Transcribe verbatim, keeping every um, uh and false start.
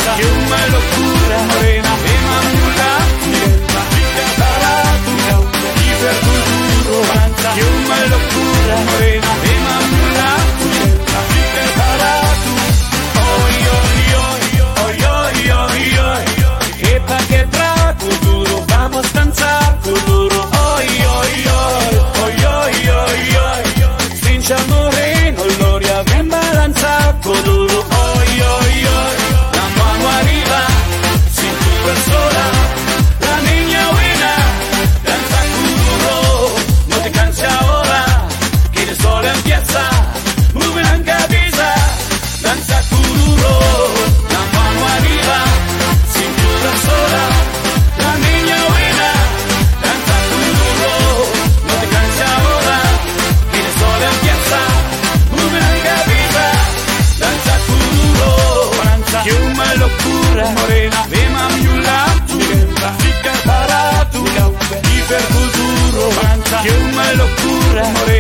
danza, que una locura, morena, ve mamula, diventa chica para tu iperculturo, danza, que una locura, morena, ve mamula, diventa chica para tu, oi, oi, oi, oi, oi, oi, e pa' que tra culturo, vamos a danzar culturo, oi, oi, oi, oi, oi, oi, oi, stringe al moreno, gloria, ven balanza culturo, oi, oi, oi, la mano arriba, cintura sola, la niña buena, danza culturo, no te canses ahora, que el sol empieza, mueve la cabeza, danza culturo, la mano arriba, cintura sola, la niña buena, danza culturo, no te canses ahora, que el sol empieza, mueve la cabeza, danza culturo, danza, que una locura, morena, ve mamiula, diventa chica para tu, iperculturo, danza, que una locura, morena.